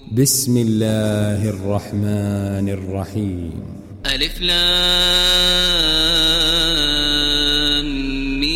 بسم الله الرحمن الرحيم. ألف لام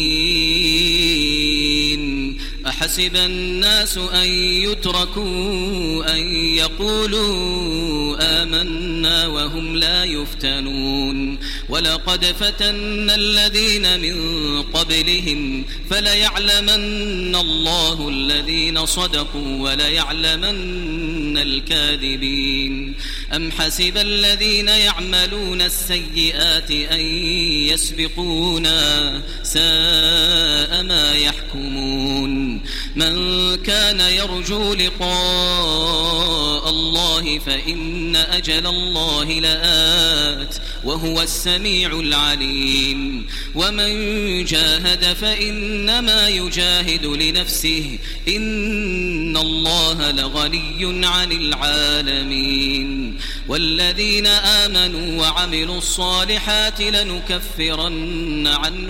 ميم. أحسب الناس أن يتركوا أن يقولوا آمنا وهم لا يفتنون ولقد فتنا الذين من قبلهم فليعلمن الله الذين صدقوا وليعلمن الكاذبين. أم حسب الذين يعملون السيئات أن يسبقونا ساء ما يحكمون. من كان يرجو لقاء الله فإن أجل الله لآت وهو السميع العليم. ومن جاهد فإنما يجاهد لنفسه إن الله لغني عن العالمين. والذين آمنوا وعملوا الصالحات لنكفرن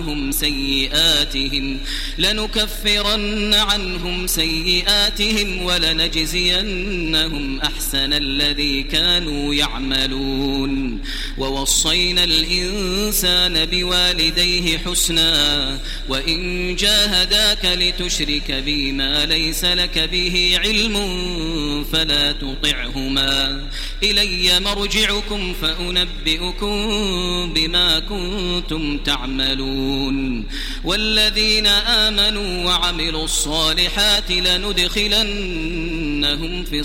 عنهم سيئاتهم ولنجزينهم أحسن الذي كانوا يعملون. ووصينا الإنسان بوالديه حسنا وإن جاهداك لتشرك بي ما ليس لك به علم فلا تطعهما إلي مرجعكم فأنبئكم بما كنتم تعملون. والذين آمنوا وعملوا الصالحات لندخلنهم في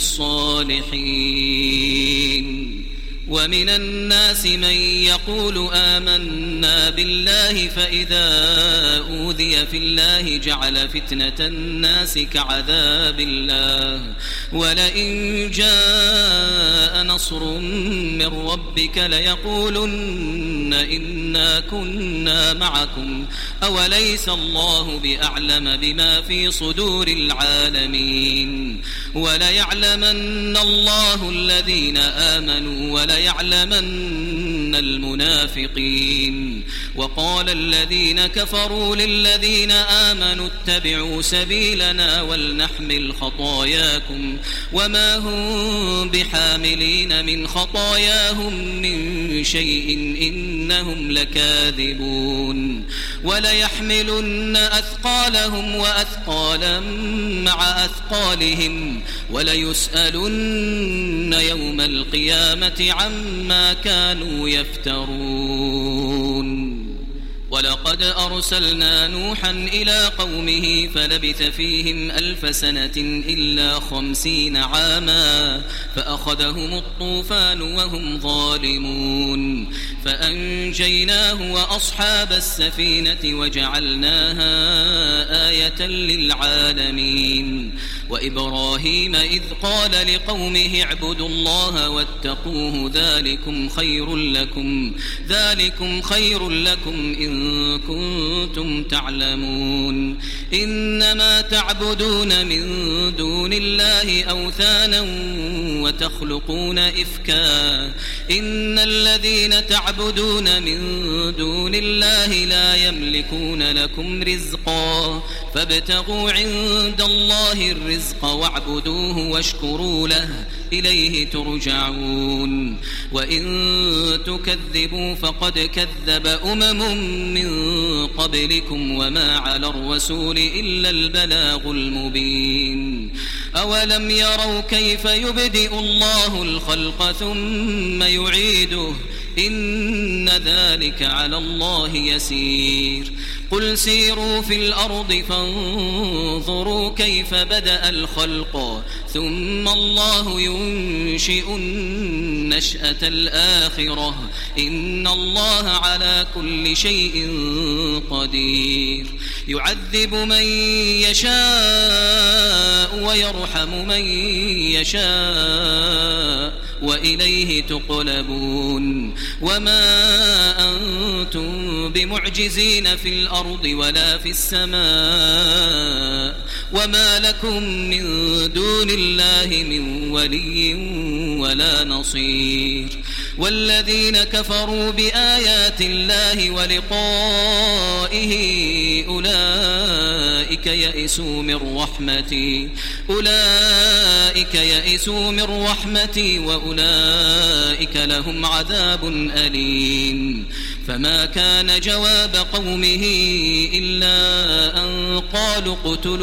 الصالحين. ومن الناس من يقول آمنا بالله فإذا أوذي في الله جعل فتنة الناس كعذاب الله ولئن جاء نصر من ربك ليقولن إنا كنا معكم أوليس الله بأعلم بما في صدور العالمين. وليعلمن الله الذين آمنوا وليعلمن المنافقين. وقال الذين كفروا للذين آمنوا اتبعوا سبيلنا ولنحمل خطاياكم وما هم بحاملين من خطاياهم من شيء إنهم لكاذبون. وليحملن أثقالهم وأثقالا مع أثقالهم وليسألن يوم القيامة عما كانوا يفترون. ولقد أرسلنا نوحا إلى قومه فلبث فيهم 1000 سنة إلا 50 عاما فأخذهم الطوفان وهم ظالمون فأنجيناه وأصحاب السفينة وجعلناها آية للعالمين. وإبراهيم إذ قال لقومه اعبدوا الله واتقوه ذلكم خير لكم إن كنتم تعلمون. إنما تعبدون من دون الله أوثانا وتخلقون إفكا إن الذين تعبدون من دون الله لا يملكون لكم رزقا فابتغوا عند الله الرزق واعبدوه واشكروا له إليه ترجعون. وإن تكذبوا فقد كذب أمم من قبلكم وما على الرسول إلا البلاغ المبين. أولم يروا كيف يبدئ الله الخلق ثم يعيده إن ذلك على الله يسير. قل سيروا في الأرض فانظروا كيف بدأ الخلق ثم الله ينشئ النشأة الآخرة إن الله على كل شيء قدير. يعذب من يشاء ويرحم من يشاء وإليه تقلبون. وما أنتم بمعجزين في الأرض ولا في السماء وما لكم من دون الله من ولي ولا نصير. والذين كفروا بآيات الله ولقائه أولئك أولئك يئسوا من رحمتي وأولئك لهم عذاب أليم. فما كان جواب قومه إلا أن قالوا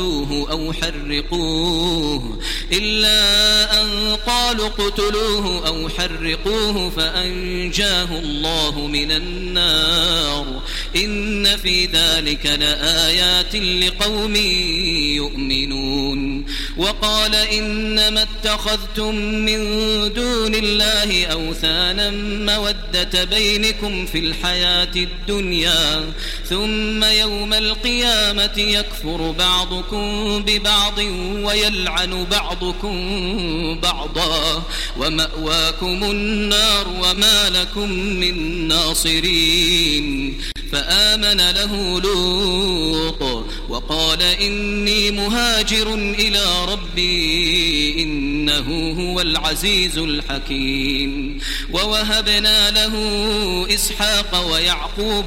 اقتلوه أو حرقوه فأنجاه الله من النار. إن في ذلك لآيات لقوم يؤمنون. وقال إنما اتخذتم من دون الله أوثانا مودة بينكم في الحياة الدنيا ثم يوم القيامة يكفر بعضكم ببعض ويلعن بعضكم بعضا ومأواكم النار وما لكم من ناصرين. فآمن له لوط وقال إني مهاجر إلى ربي إنه هو العزيز الحكيم. ووهبنا له إسحاق ويعقوب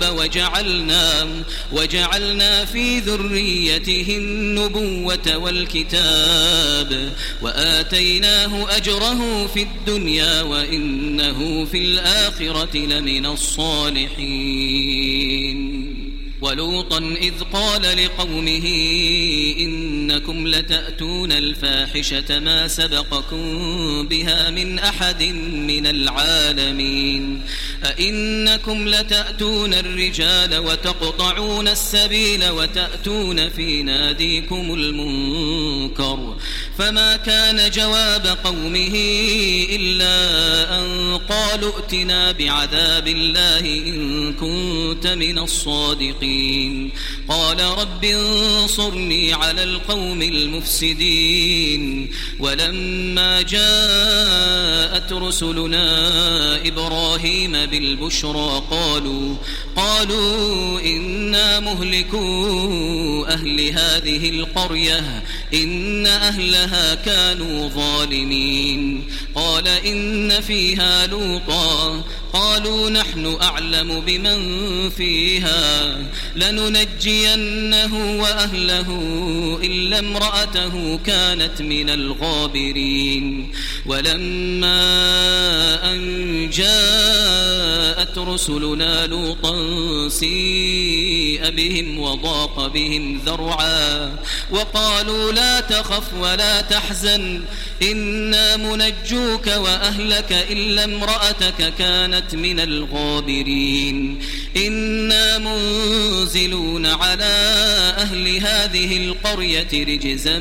وجعلنا في ذريته النبوة والكتاب وآتيناه أجره في الدنيا وإنه في الآخرة لمن الصالحين. ولوطا إذ قال لقومه إنكم لتأتون الفاحشة ما سبقكم بها من أحد من العالمين. أئنكم لتأتون الرجال وتقطعون السبيل وتأتون في ناديكم المنكر. فما كان جواب قومه إلا أن قالوا ائتنا بعذاب الله إن كنت من الصادقين. قال رب انصرني على القوم المفسدين. ولما جاءت رسلنا إبراهيم بالبشرى قالوا إنا مهلكو أهل هذه القرية إن أهلها كانوا ظالمين. قال إن فيها لوطا قالوا نحن أعلم بمن فيها لننجينه وأهله إلا امرأته كانت من الغابرين. ولما أن جاءت رسلنا لوطا سيء بهم وضاق بهم ذرعا وقالوا لا تخف ولا تحزن إنا منجوك وأهلك إلا امرأتك كانت من الغابرين. إنا منزلون على أهل هذه القرية رجزا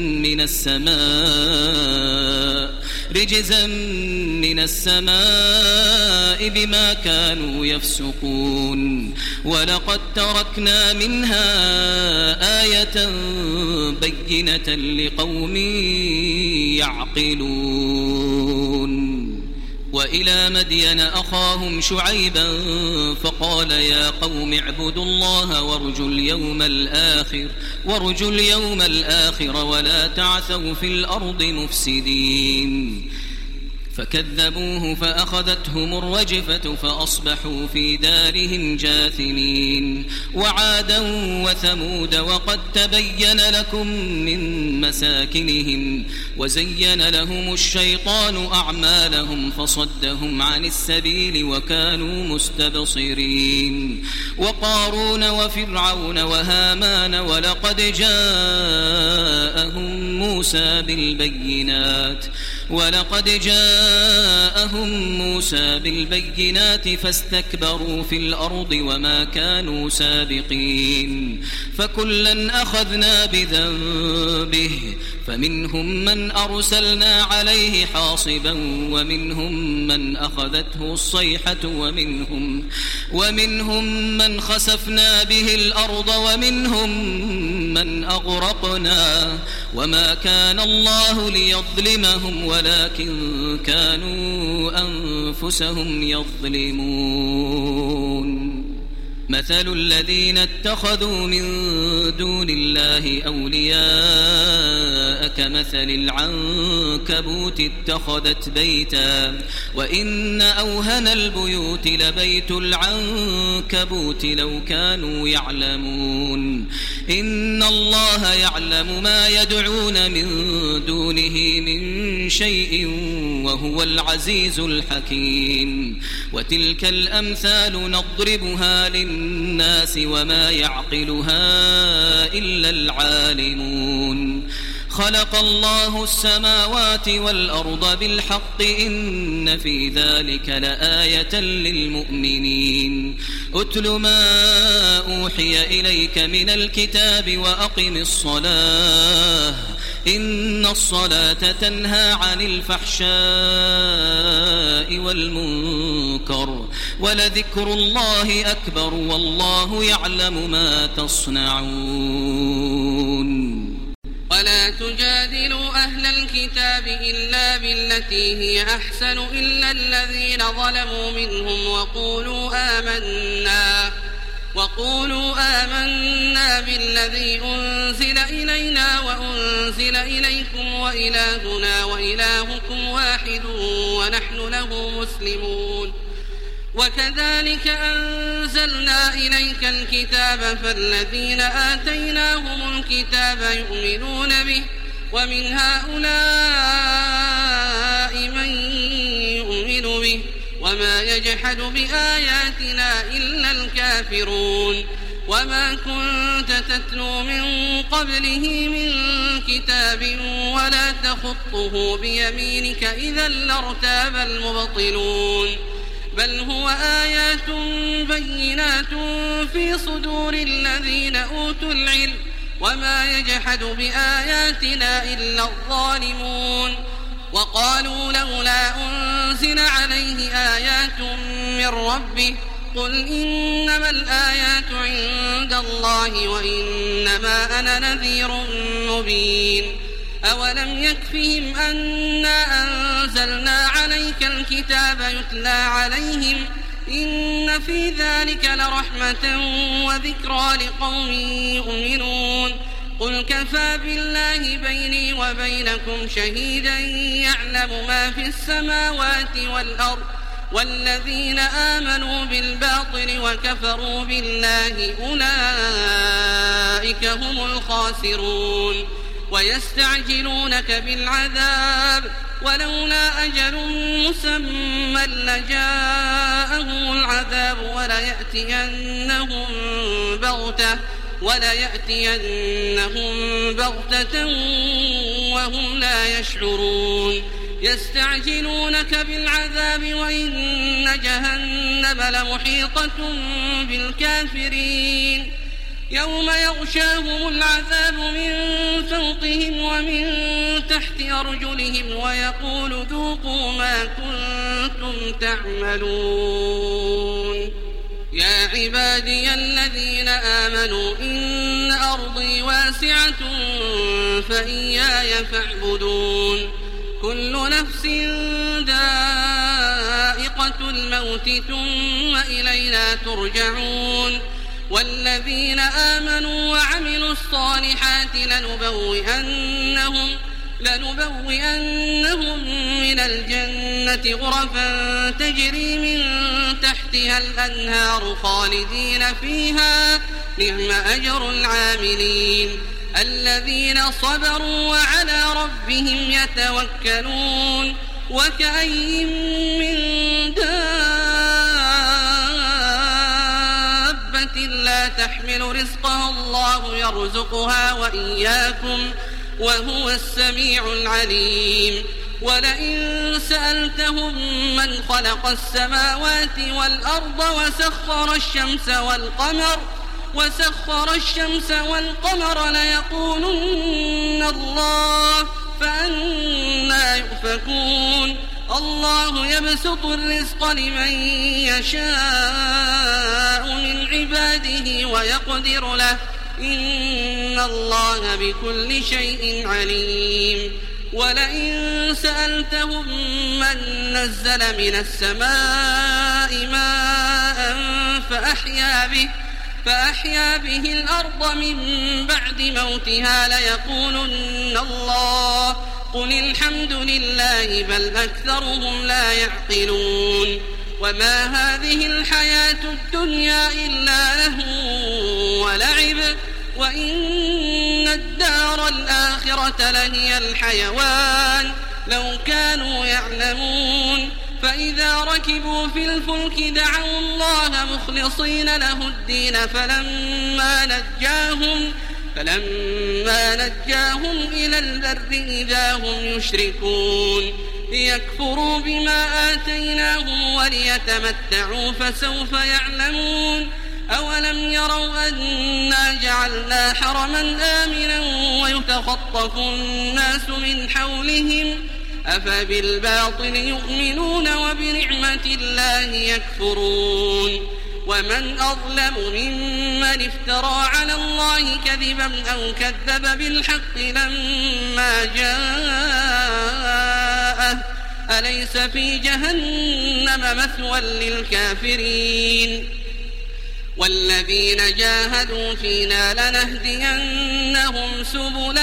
من السماء بما كانوا يفسقون. ولقد تركنا منها آية بينة لقوم يعقلون. وإلى مدين أخاهم شعيبا فقال يا قوم اعبدوا الله وارجوا اليوم الآخر ولا تعثوا في الأرض مفسدين. فكذبوه فأخذتهم الرجفة فأصبحوا في دارهم جاثمين. وعادا وثمود وقد تبين لكم من مساكنهم وزين لهم الشيطان أعمالهم فصدهم عن السبيل وكانوا مستبصرين. وقارون وفرعون وهامان ولقد جاءهم موسى بالبينات فاستكبروا في الأرض وما كانوا سابقين. فكلا أخذنا بذنبه فمنهم من أرسلنا عليه حاصبا ومنهم من أخذته الصيحة ومنهم من خسفنا به الأرض ومنهم من أغرقنا وما كان الله ليظلمهم ولكن كانوا أنفسهم يظلمون. مثل الذين اتخذوا من دون الله أولياء كمثل العنكبوت اتخذت بيتا وإن أوهن البيوت لبيت العنكبوت لو كانوا يعلمون إن الله يعلم ما يدعون من دونه من شيء وهو العزيز الحكيم وتلك الأمثال نضربها للناس وما يعقلها إلا العالمون خلق الله السماوات والأرض بالحق إن في ذلك لآية للمؤمنين أتل ما أوحي إليك من الكتاب وأقم الصلاة إن الصلاة تنهى عن الفحشاء والمنكر ولذكر الله أكبر والله يعلم ما تصنعون ولا تجادلوا أهل الكتاب إلا بالتي هي أحسن إلا الذين ظلموا منهم وقولوا آمنا بالذي أنزل إلينا وأنزل إليكم وإلهنا وإلهكم واحد ونحن له مسلمون وكذلك أنزلنا إليك الكتاب فالذين آتيناهم الكتاب يؤمنون به ومن هؤلاء من يؤمن به وما يجحد بآياتنا إلا الكافرون وما كنت تتلو من قبله من كتاب ولا تخطه بيمينك إذا لارتاب المبطلون بل هو آيات بينات في صدور الذين أوتوا العلم وما يجحد بآياتنا إلا الظالمون وقالوا لولا أنزل عليه آيات من ربه قل إنما الآيات عند الله وإنما أنا نذير مبين أولم يكفهم أنا أنزلنا عليك الكتاب يتلى عليهم إن في ذلك لرحمة وذكرى لقوم يؤمنون قل كفى بالله بيني وبينكم شهيدا يعلم ما في السماوات والأرض والذين آمنوا بالباطل وكفروا بالله أولئك هم الخاسرون ويستعجلونك بالعذاب ولولا أجل مسمى لجاءهم العذاب وليأتينهم بغتة وهم لا يشعرون يستعجلونك بالعذاب وإن جهنم لمحيطة بالكافرين يوم يغشاهم العذاب من فوقهم ومن تحت أرجلهم ويقول ذوقوا ما كنتم تعملون يا عبادي الذين آمنوا إن أرضي واسعة فإياي فاعبدون كل نفس ذائقة الموت ثم إلينا ترجعون والذين آمنوا وعملوا الصالحات لنبوئنهم من الجنة غرفا تجري من تحتها الأنهار خالدين فيها نعم أجر العاملين الذين صبروا وعلى ربهم يتوكلون وكأي من دابة لا تحمل رزقها الله يرزقها وإياكم وهو السميع العليم ولئن سألتهم من خلق السماوات والأرض وسخر الشمس والقمر ليقولن الله فأنى يؤفكون الله يبسط الرزق لمن يشاء من عباده ويقدر له إن الله بكل شيء عليم ولئن سألتهم من نزل من السماء ماء فأحيا به الأرض من بعد موتها ليقولن الله قل الحمد لله بل أكثرهم لا يعقلون وما هذه الحياة الدنيا إلا لهو ولعب وإن الدار الآخرة لهي الحيوان لو كانوا يعلمون فإذا ركبوا في الفلك دعوا الله مخلصين له الدين فلما نجاهم إلى البر إذا هم يشركون ليكفروا بما آتيناهم وليتمتعوا فسوف يعلمون أولم يروا أنا جعلنا حرما آمنا ويتخطف الناس من حولهم أفبالباطل يؤمنون وبنعمة الله يكفرون ومن أظلم ممن افترى على الله كذبا أو كذب بالحق لما جاءه أليس في جهنم مثوى للكافرين والذين جاهدوا فينا لنهدينهم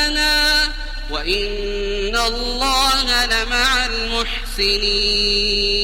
سبلنا وإن الله لمع المحسنين